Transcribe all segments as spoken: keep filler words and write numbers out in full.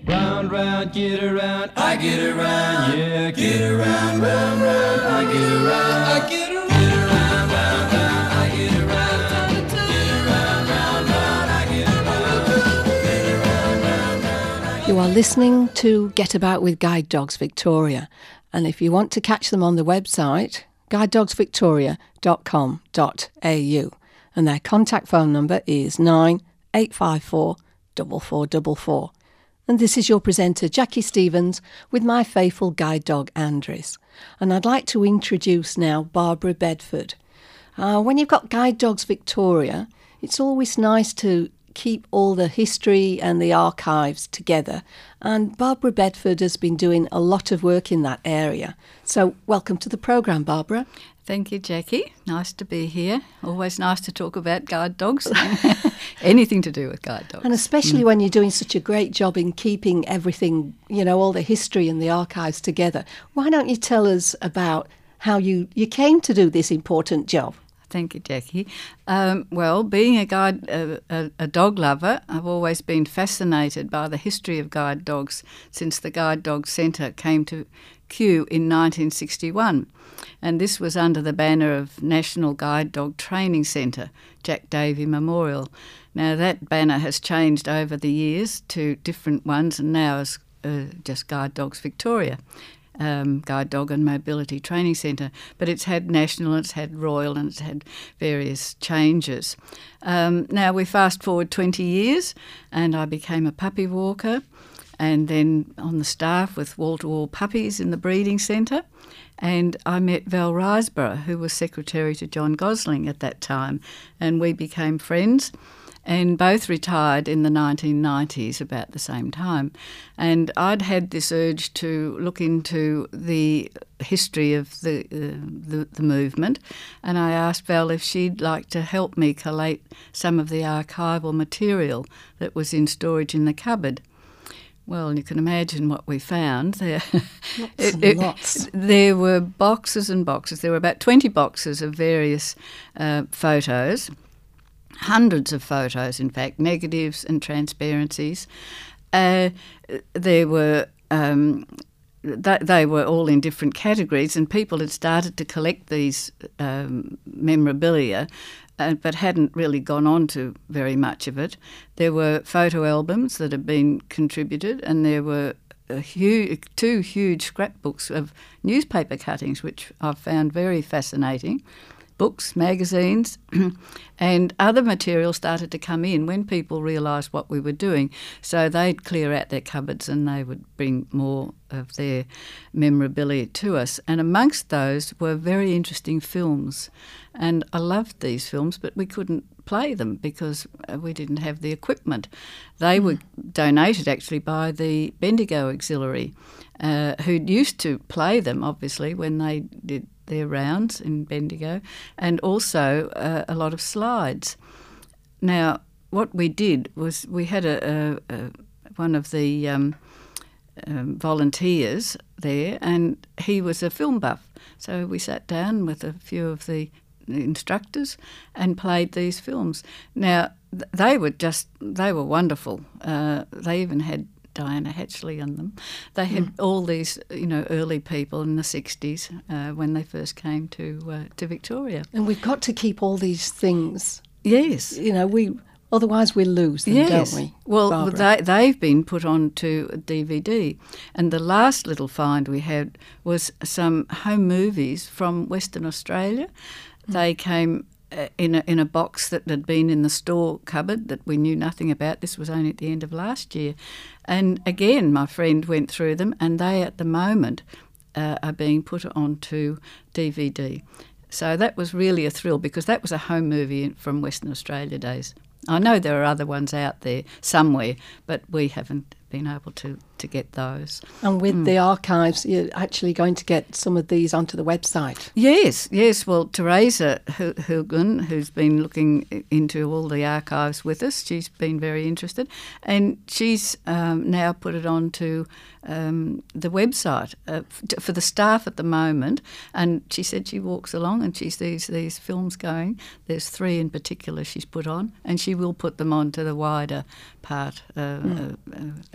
Round, round, get around, I get around, yeah, get around, round, round, I get around, I get around, get around, round, round, I get around, get around, round, round, I get around, get around, round, round, I get. You are listening to Get About with Guide Dogs Victoria, and if you want to catch them on the website, guide dogs victoria dot com dot a u, and their contact phone number is nine eight five four four four four four. And this is your presenter, Jackie Stevens, with my faithful guide dog, Andres. And I'd like to introduce now Barbara Bedford. Uh, when you've got Guide Dogs Victoria, it's always nice to keep all the history and the archives together. And Barbara Bedford has been doing a lot of work in that area. So welcome to the programme, Barbara. Thank you, Jackie. Nice to be here. Always nice to talk about guide dogs. Anything to do with guide dogs. And especially mm. when you're doing such a great job in keeping everything, you know, all the history and the archives together. Why don't you tell us about how you, you came to do this important job? Thank you, Jackie. Um, well, being a guide, a, a, a dog lover, I've always been fascinated by the history of guide dogs since the Guide Dog Centre came to Kew in nineteen sixty-one. And this was under the banner of National Guide Dog Training Centre, Jack Davey Memorial. Now, that banner has changed over the years to different ones, and now is uh, just Guide Dogs Victoria. Um, Guide Dog and Mobility Training Centre, but it's had national, it's had royal, and it's had various changes. Um, now we fast forward twenty years, and I became a puppy walker, and then on the staff with wall-to-wall puppies in the breeding centre, and I met Val Riseborough, who was secretary to John Gosling at that time, and we became friends. And both retired in the nineteen nineties about the same time. And I'd had this urge to look into the history of the, uh, the the movement, and I asked Val if she'd like to help me collate some of the archival material that was in storage in the cupboard. Well, you can imagine what we found there. Lots it, and it, lots. There were boxes and boxes. There were about twenty boxes of various uh, photos. Hundreds of photos, in fact, negatives and transparencies. Uh, there were um, th- they were all in different categories, and people had started to collect these um, memorabilia, uh, but hadn't really gone on to very much of it. There were photo albums that had been contributed, and there were a huge, two huge scrapbooks of newspaper cuttings, which I've found very fascinating. Books, magazines, and other material started to come in when people realised what we were doing. So they'd clear out their cupboards and they would bring more of their memorabilia to us. And amongst those were very interesting films. And I loved these films, but we couldn't play them because we didn't have the equipment. They mm. were donated actually by the Bendigo Auxiliary, uh, who used to play them, obviously, when they did their rounds in Bendigo, and also uh, a lot of slides. Now, what we did was we had a, a, a one of the um, um, volunteers there, and he was a film buff. So we sat down with a few of the instructors and played these films. Now, th- they were just, they were wonderful. Uh, they even had Diana Hatchley on them. They had mm. all these, you know, early people in the sixties uh, when they first came to uh, to Victoria. And we've got to keep all these things. Yes. You know, we otherwise we lose them, yes. don't we? Well, they, they've been put onto a D V D. And the last little find we had was some home movies from Western Australia. Mm. They came Uh, in a, in a box that had been in the store cupboard that we knew nothing about. This was only at the end of last year. And again, my friend went through them, and they at the moment uh, are being put onto D V D. So that was really a thrill because that was a home movie from Western Australia days. I know there are other ones out there somewhere, but we haven't been able to, to get those. And with mm. the archives, you're actually going to get some of these onto the website. Yes, yes. Well, Teresa Hilgun, who's been looking into all the archives with us, she's been very interested, and she's um, now put it onto um, the website uh, f- for the staff at the moment. And she said she walks along and she sees these films going. There's three in particular she's put on, and she will put them onto the wider part uh, mm. uh,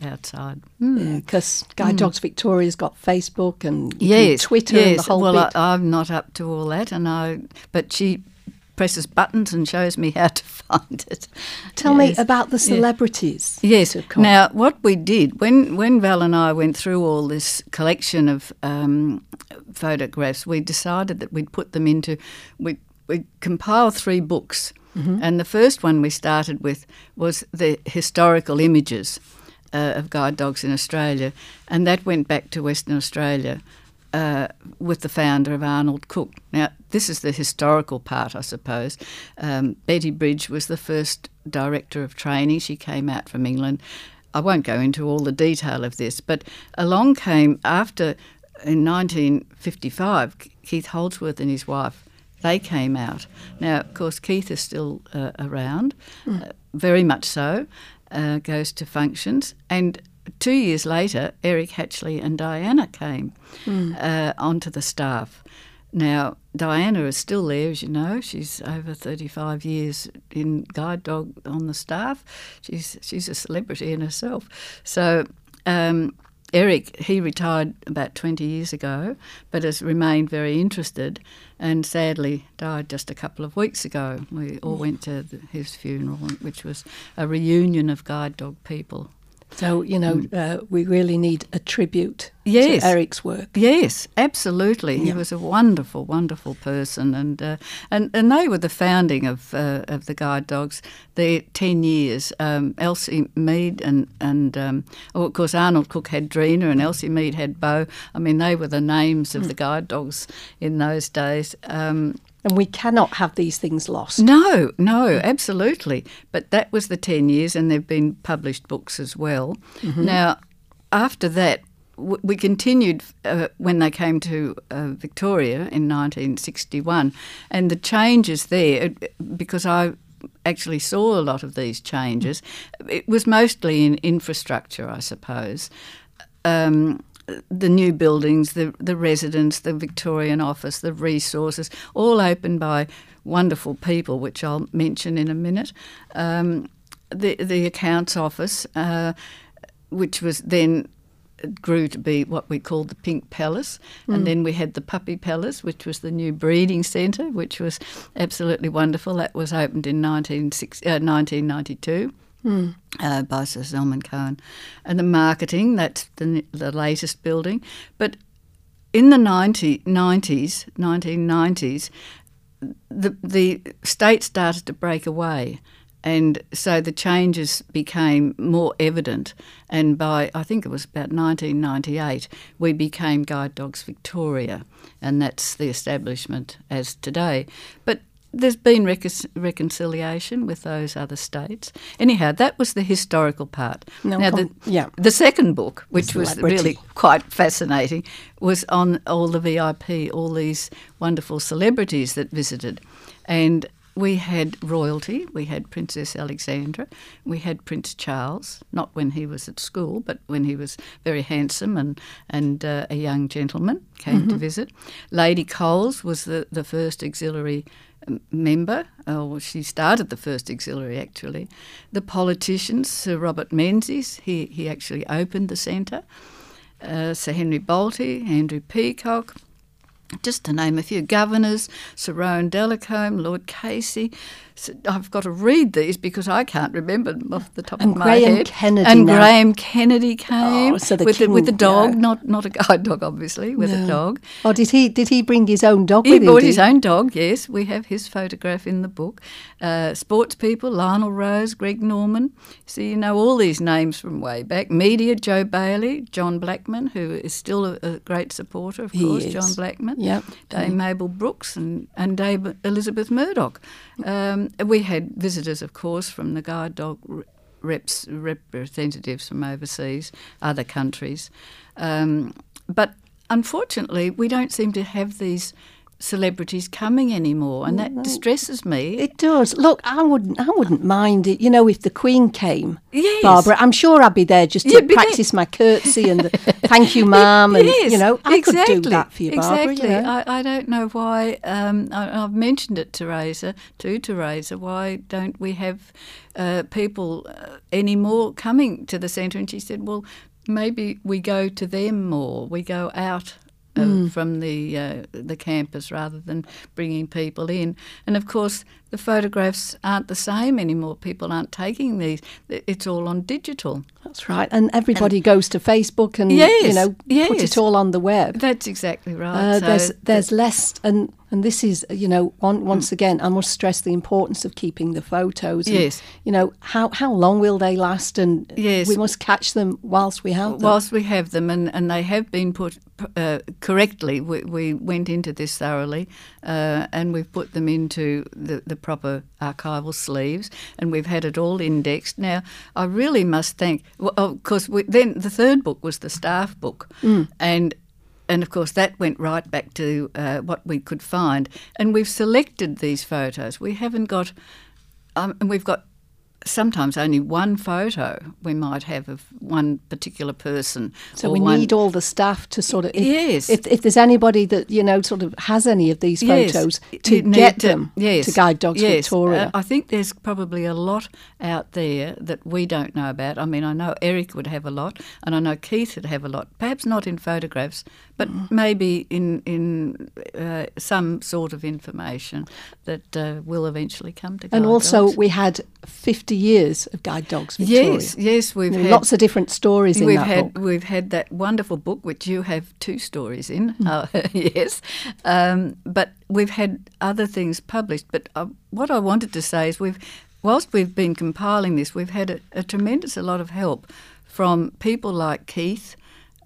outside. Mm. Because Guide Dogs Victoria's got Facebook and Yes, Twitter yes. and the whole well, bit. I, I'm not up to all that, and I. But she presses buttons and shows me how to find it. Tell Yes. me about the celebrities. Yes. to come. Now, what we did when when Val and I went through all this collection of um, photographs, we decided that we'd put them into we we compile three books, mm-hmm. and the first one we started with was the historical images uh, of guide dogs in Australia, and that went back to Western Australia. Uh, with the founder of Arnold Cook. Now, this is the historical part, I suppose. Um, Betty Bridge was the first director of training. She came out from England. I won't go into all the detail of this, but along came after, in nineteen fifty-five, Keith Holdsworth and his wife, they came out. Now, of course, Keith is still uh, around, mm. uh, very much so, uh, goes to functions, and two years later, Eric Hatchley and Diana came mm. uh, onto the staff. Now, Diana is still there, as you know. She's over thirty-five years in Guide Dog on the staff. She's she's a celebrity in herself. So um, Eric, he retired about twenty years ago, but has remained very interested, and sadly died just a couple of weeks ago. We all went to the, his funeral, which was a reunion of Guide Dog people. So, you know, uh, we really need a tribute yes. to Eric's work. Yes, absolutely. Yeah. He was a wonderful, wonderful person, and uh, and and they were the founding of uh, of the Guide Dogs. Their ten years. Um, Elsie Mead and and um, oh, of course Arnold Cook had Drina, and Elsie Mead had Bo. I mean, they were the names of mm. the Guide Dogs in those days. Um, And we cannot have these things lost. No, no, absolutely. But that was the ten years, and there have been published books as well. Mm-hmm. Now, after that, w- we continued uh, when they came to uh, Victoria in nineteen sixty-one, and the changes there, because I actually saw a lot of these changes, it was mostly in infrastructure, I suppose. Um The new buildings, the the residence, the Victorian office, the resources, all opened by wonderful people, which I'll mention in a minute. Um, the the accounts office, uh, which was then grew to be what we called the Pink Palace, mm. and then we had the Puppy Palace, which was the new breeding centre, which was absolutely wonderful. That was opened in nineteen ninety-two. Mm. Uh, by Sir Zelman Cohen. And the marketing, that's the, the latest building. But in the nineties, nineteen nineties, the, the state started to break away, and so the changes became more evident. And by, I think it was about nineteen ninety-eight, we became Guide Dogs Victoria, and that's the establishment as today. But there's been recon- reconciliation with those other states. Anyhow, that was the historical part. No, now, com- the, yeah. the second book, which was Celebrity. really quite fascinating, was on all the V I P, all these wonderful celebrities that visited. And we had royalty, we had Princess Alexandra, we had Prince Charles, not when he was at school, but when he was very handsome and, and uh, a young gentleman came mm-hmm. to visit. Lady Coles was the, the first auxiliary member, or she started the first auxiliary actually. The politicians, Sir Robert Menzies, he, he actually opened the centre. Uh, Sir Henry Bolte, Andrew Peacock, just to name a few, governors, Sir Rowan Delacombe, Lord Casey. So I've got to read these because I can't remember them off the top and of my Graham head. Kennedy and now. Graham Kennedy came oh, so the with, king, the, with the dog, yeah. not not a guide dog, obviously, with no. a dog. Oh, did he did he bring his own dog He with him? brought did his he? own dog, yes. We have his photograph in the book. Uh, sports people, Lionel Rose, Greg Norman. So you know all these names from way back. Media, Joe Bailey, John Blackman, who is still a, a great supporter, of he course, is. John Blackman. Yep. Dame mm. Mabel Brooks and, and Dame Elizabeth Murdoch. Um, we had visitors, of course, from the Guide Dog reps, representatives from overseas, other countries. Um, but unfortunately, we don't seem to have these celebrities coming anymore, and that distresses me. It does. Look, I wouldn't I wouldn't mind it. You know, if the Queen came, Yes. Barbara, I'm sure I'd be there just to You'd be practice my curtsy and the thank you, ma'am, and Yes, you know, I exactly, could do that for you, Barbara. Exactly. You know? I, I don't know why. Um, I, I've mentioned it, Teresa, to Teresa. Why don't we have uh, people uh, anymore coming to the centre? And she said, well, maybe we go to them more. We go out uh, mm. from the uh, the campus rather than bringing people in. And of course, the photographs aren't the same anymore. People aren't taking these. It's all on digital. That's right. And everybody and goes to Facebook and yes, you know yes. put it all on the web. That's exactly right. Uh, so there's there's less and. And this is, you know, one, once again, I must stress the importance of keeping the photos. And, yes. You know, how, how long will they last? And yes. we must catch them whilst we have them. Whilst we have them, and, and they have been put uh, correctly. We, we went into this thoroughly, uh, and we've put them into the, the proper archival sleeves, and we've had it all indexed. Now, I really must thank, well, of course, we, then the third book was the staff book, mm. and And, of course, that went right back to uh, what we could find. And we've selected these photos. We haven't got um, – and we've got sometimes only one photo we might have of one particular person. So we one, need all the staff to sort of – yes. If, if there's anybody that, you know, sort of has any of these photos, yes. to you get to, them yes. to Guide Dogs yes. Victoria. Uh, I think there's probably a lot out there that we don't know about. I mean, I know Eric would have a lot, and I know Keith would have a lot. Perhaps not in photographs, but mm. maybe in, in uh, some sort of information that uh, will eventually come to Guide And also Dogs. we had fifty years of Guide Dogs Victoria. Yes, yes, we've had lots of different stories in we've that had, book. We've had that wonderful book, which you have two stories in, mm. uh, yes. Um, but we've had other things published. But uh, what I wanted to say is we've, whilst we've been compiling this, we've had a, a tremendous a lot of help from people like Keith,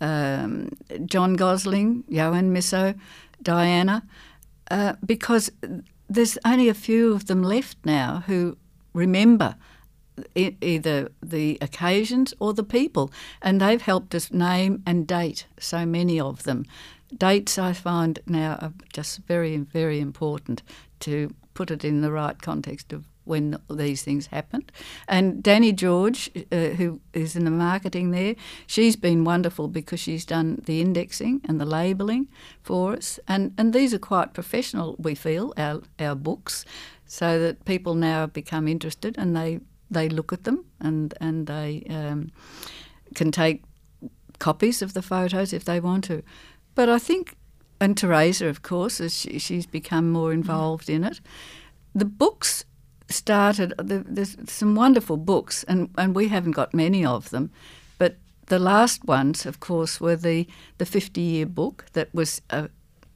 um, John Gosling, Johan Misso, Diana, uh, because there's only a few of them left now who remember e- either the occasions or the people, and they've helped us name and date so many of them. Dates, I find now, are just very, very important to put it in the right context of when these things happened. And Danny George, uh, who is in the marketing there, she's been wonderful because she's done the indexing and the labelling for us. And, and these are quite professional, we feel, our, our books, so that people now become interested and they, they look at them and, and they um, can take copies of the photos if they want to. But I think, and Teresa, of course, as she, she's become more involved in it, the books started, there's some wonderful books, and, and we haven't got many of them, but the last ones, of course, were the, the fifty-year book that was uh,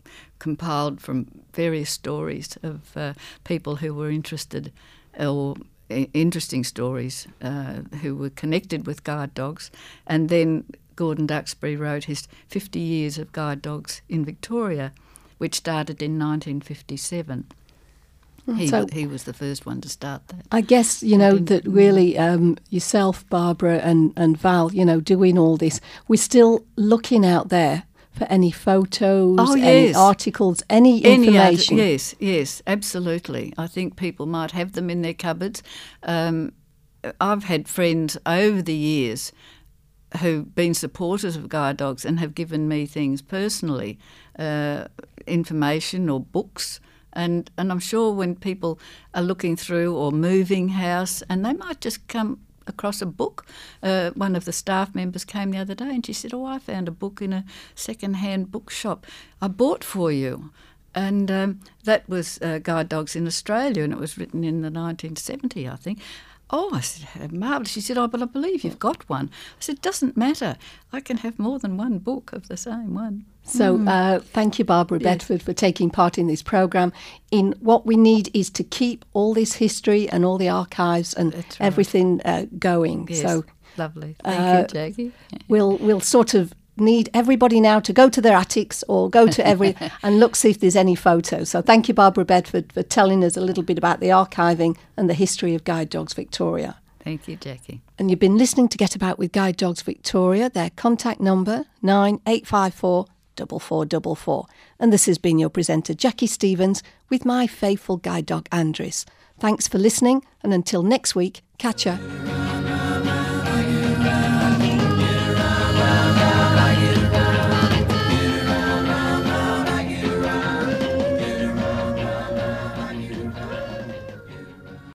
compiled from various stories of uh, people who were interested, or interesting stories, uh, who were connected with guide dogs. And then Gordon Duxbury wrote his fifty years of Guide Dogs in Victoria, which started in nineteen fifty-seven. He, so, he was the first one to start that. I guess, you know, that really um, yourself, Barbara, and, and Val, you know, doing all this, we're still looking out there for any photos, oh, yes. any articles, any, any information. Other, yes, yes, absolutely. I think people might have them in their cupboards. Um, I've had friends over the years who've been supporters of guide dogs and have given me things personally, uh, information or books. And and I'm sure when people are looking through or moving house, and they might just come across a book. Uh, one of the staff members came the other day and she said, oh, I found a book in a second-hand bookshop. I bought for you. And um, that was uh, Guide Dogs in Australia, and it was written in the nineteen seventy, I think. Oh, I said, marvellous. She said, oh, but I believe you've got one. I said, it doesn't matter. I can have more than one book of the same one. So mm. uh, thank you, Barbara yes. Bedford, for taking part in this programme. In what we need is to keep all this history and all the archives and right. everything uh, going. Yes, so lovely. Thank uh, you, Jackie. We'll we'll sort of need everybody now to go to their attics or go to every and look, see if there's any photos. So thank you, Barbara Bedford, for telling us a little bit about the archiving and the history of Guide Dogs Victoria. Thank you, Jackie. And you've been listening to Get About with Guide Dogs Victoria. Their contact number, nine eight five four double four double four. And this has been your presenter, Jackie Stevens, with my faithful guide dog, Andres. Thanks for listening, and until next week, catch ya.